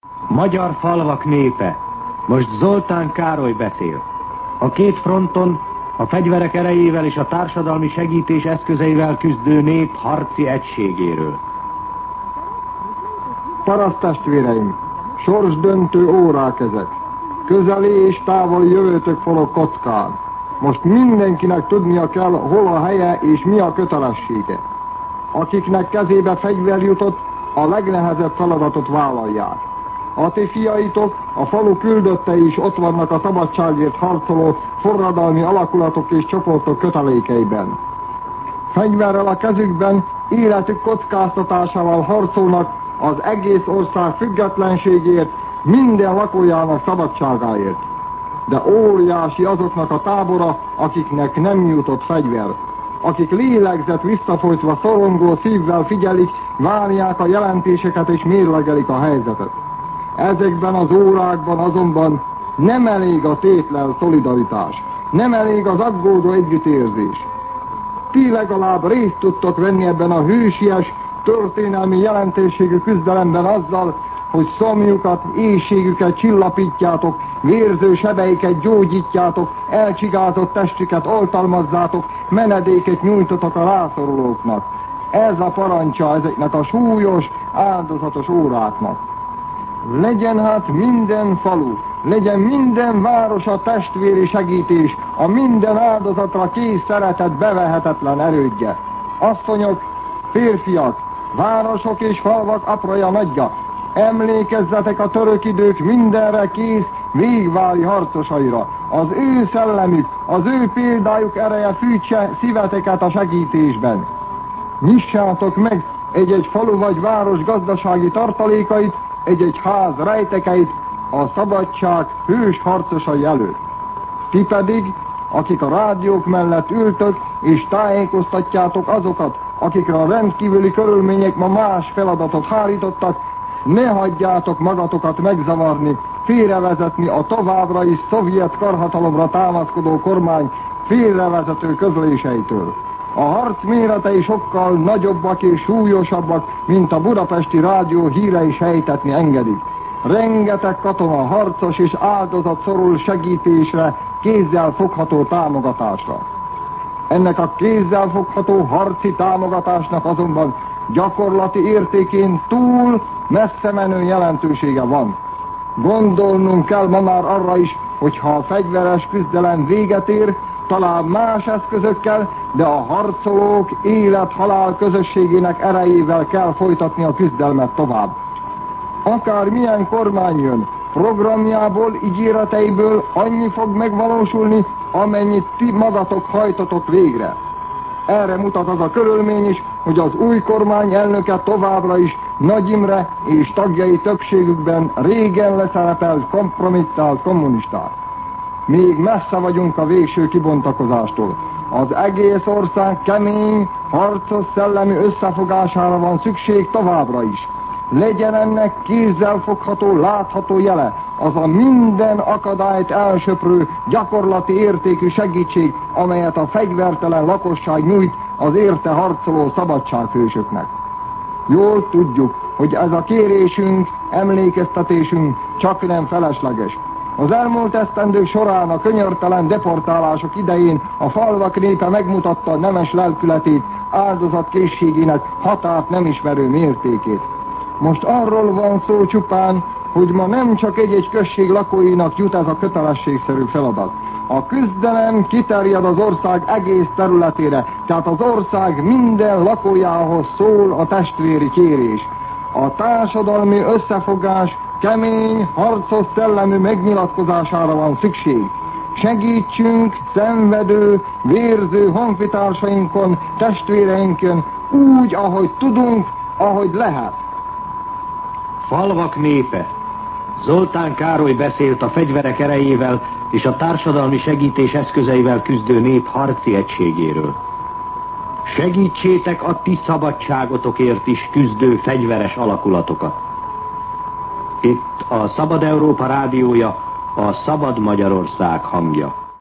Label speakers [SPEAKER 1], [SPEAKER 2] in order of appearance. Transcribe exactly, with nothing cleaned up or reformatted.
[SPEAKER 1] Magyar falvak népe. Most Zoltán Károly beszél. A két fronton a fegyverek erejével és a társadalmi segítés eszközeivel küzdő nép harci egységéről.
[SPEAKER 2] Paraszttestvéreim, sorsdöntő órák ezek. Közeli és távoli jövőtök forog kockán. Most mindenkinek tudnia kell, hol a helye és mi a kötelessége. Akiknek kezébe fegyver jutott, a legnehezebb feladatot vállalják. A ti fiaitok, a falu küldöttei is ott vannak a szabadságért harcoló forradalmi alakulatok és csoportok kötelékeiben. Fegyverrel a kezükben, életük kockáztatásával harcolnak az egész ország függetlenségért, minden lakójának szabadságáért. De óriási azoknak a tábora, akiknek nem jutott fegyver, akik lélegzet visszafolytva szorongó szívvel figyelik, várják a jelentéseket és mérlegelik a helyzetet. Ezekben az órákban azonban nem elég a tétlen szolidaritás, nem elég az aggódó együttérzés. Ti legalább részt tudtok venni ebben a hősies, történelmi jelentőségű küzdelemben azzal, hogy szomjukat, éhségüket csillapítjátok, vérző sebeiket gyógyítjátok, elcsigázott testüket oltalmazzátok, menedéket nyújtotok a rászorulóknak. Ez a parancsa ezeknek a súlyos, áldozatos óráknak. Legyen hát minden falu, legyen minden város a testvéri segítés, a minden áldozatra kész szeretet bevehetetlen erődje. Asszonyok, férfiak, városok és falvak apraja nagyja, emlékezzetek a török idők mindenre kész, végváli harcosaira. Az ő szellemük, az ő példájuk ereje fűtse szíveteket a segítésben. Nyissátok meg egy-egy falu vagy város gazdasági tartalékait, egy-egy ház rejtekeit a szabadság hős harcosai előtt. Ti pedig, akik a rádiók mellett ültök és tájékoztatjátok azokat, akikre a rendkívüli körülmények ma más feladatot hárítottak, ne hagyjátok magatokat megzavarni, félrevezetni a továbbra is szovjet karhatalomra támaszkodó kormány félrevezető közléseitől. A harc méretei sokkal nagyobbak és súlyosabbak, mint a budapesti rádió hírei sejtetni engedik. Rengeteg katona harcos és áldozat szorul segítésre, kézzel fogható támogatásra. Ennek a kézzel fogható harci támogatásnak azonban gyakorlati értékén túl messze menő jelentősége van. Gondolnunk kell ma már arra is, hogy ha a fegyveres küzdelem véget ér, talán más eszközökkel, de a harcolók élet-halál közösségének erejével kell folytatni a küzdelmet tovább. Akár milyen kormány jön, programjából, ígéreteiből annyi fog megvalósulni, amennyit ti magatok hajtotok végre. Erre mutat az a körülmény is, hogy az új kormány elnöke továbbra is Nagy Imre és tagjai többségükben régen leszerepelt, kompromittált kommunisták. Még messze vagyunk a végső kibontakozástól. Az egész ország kemény, harcos szellemi összefogására van szükség továbbra is. Legyen ennek kézzel fogható, látható jele, az a minden akadályt elsöprő, gyakorlati értékű segítség, amelyet a fegyvertelen lakosság nyújt az érte harcoló szabadsághősöknek. Jól tudjuk, hogy ez a kérésünk, emlékeztetésünk csak nem felesleges. Az elmúlt esztendők során a könyörtelen deportálások idején a falvak népe megmutatta nemes lelkületét, áldozatkészségének határt nem ismerő mértékét. Most arról van szó csupán, hogy ma nem csak egy-egy község lakóinak jut ez a kötelességszerű feladat. A küzdelem kiterjed az ország egész területére, tehát az ország minden lakójához szól a testvéri kérés. A társadalmi összefogás kemény, harcos szellemű megnyilatkozására van szükség. Segítsünk szenvedő, vérző honfitársainkon, testvéreinkön úgy, ahogy tudunk, ahogy lehet.
[SPEAKER 1] Falvak népe. Zoltán Károly beszélt a fegyverek erejével és a társadalmi segítés eszközeivel küzdő nép harci egységéről. Segítsétek a ti szabadságotokért is küzdő fegyveres alakulatokat. Itt a Szabad Európa rádiója, a Szabad Magyarország hangja.